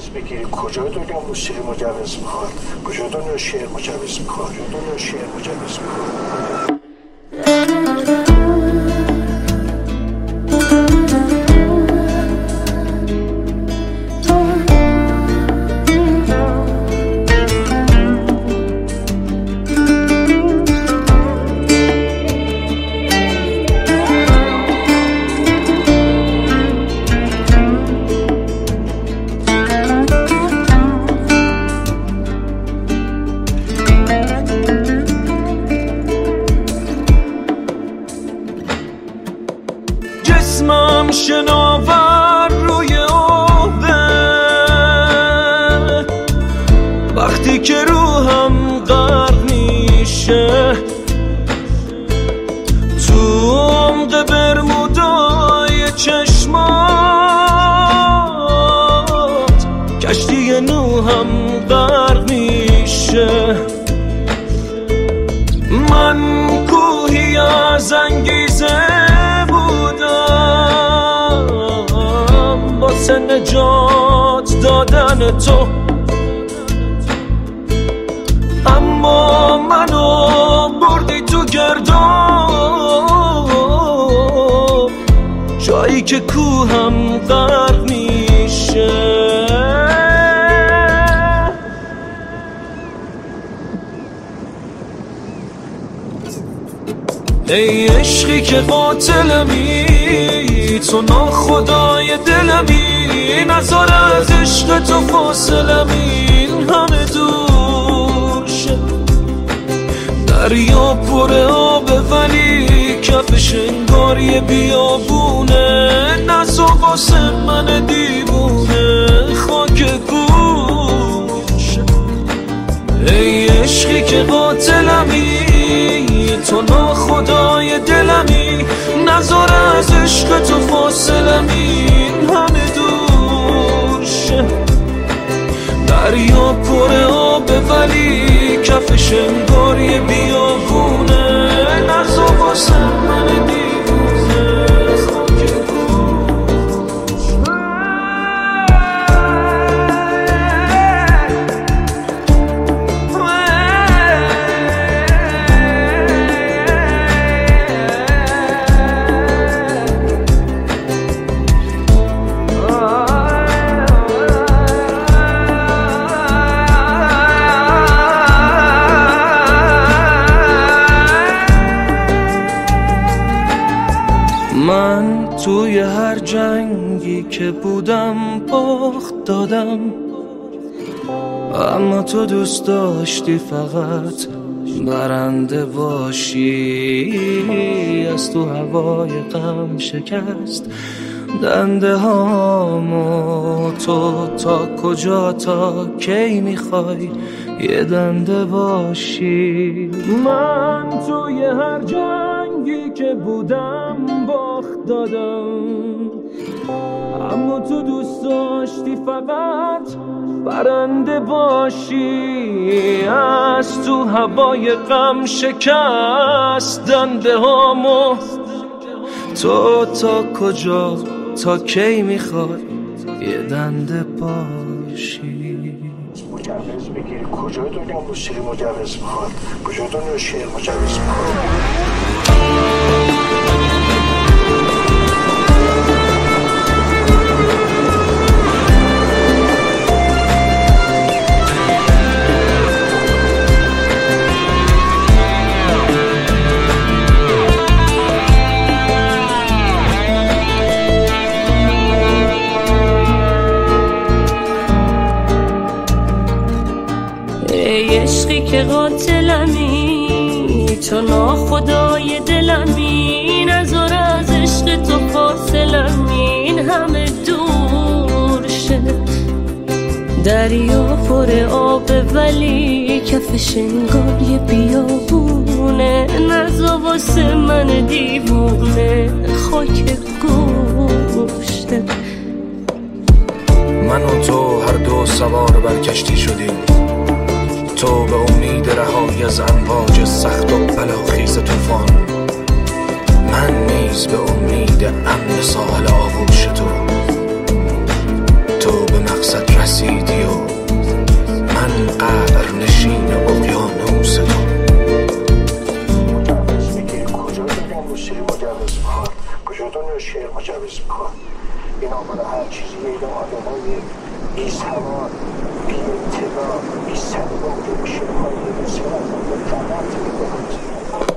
مجوز بگیری. کجای دنیا موسیقی مجوز میخواد؟ کجای دنیا شعر مجوز میخواد؟ کجای دنیا شعر مجوز میخواد؟ جسمم شناور روی آبه، وقتی که روحم غرق میشه تو عمق برمودای چشمات، کشتی نوحم غرق میشه. من کوهی از انگیزه واسه نجات دادن تو، اما منو بردی تو گرداب، جایی که کوهم غرق میشه. ای عشقی که قاتلمی، تو ناخدای دلمی، نذار از عشق تو فاصلمی این همه دور شه. دریا پر آبه ولی کفش انگار یه بیابونه، نذار واسه من دیوونه خاک گوشه. ای عشقی که قاتلمی، تو ناخدای دلمی، نذار از عشق تو فاصلمی این همه دور شه. دریا پر آبه ولی کفش انگار یه بیابونه، نذار واسه من دیوونه خاک من توی هر جنگی که بودم باخت دادم، اما تو دوست داشتی فقط برنده باشی. از تو هوای غم شکست دنده هامو، تو تا کجا تا کی میخوای یه دنده باشی. من توی هر جنگی که بودم باخت دادم، اما تو دوست داشتی فقط برنده باشی. از تو هوای غم شکست دنده هامو، تو تا کجا تا کی میخوای یه دنده باشی. مجوز بگیری. کجای دنیا موسیقی مجوز میخواد؟ کجای دنیا شعر مجوز میخواد؟ ای عشقی که قاتلمی، تو ناخدای دلمی، نذار از عشق تو فاصلمی این همه دور شه. دریا پر آبه ولی کفش انگار یه بیابونه، نذار واسه من دیوونه خاک گوشته. من و تو هر دو سوار بر کشتی شدیم، تو به امید رهایی از امواج سخت و بلاخیز طوفان، من نیز به امید امن ساحل آغوش تو به مقصد رسیدی و من قعر نشین اقیانوس تو. کجا دیگه موسیقی مجوز میخواد؟ کجا دنیا شعر مجوز میخواد؟ این آمال هر چیزی اینا آدمای بی سواد، بی اطلاع، بی سلیقه که میشه های موسیقی از آن فقط میکنند.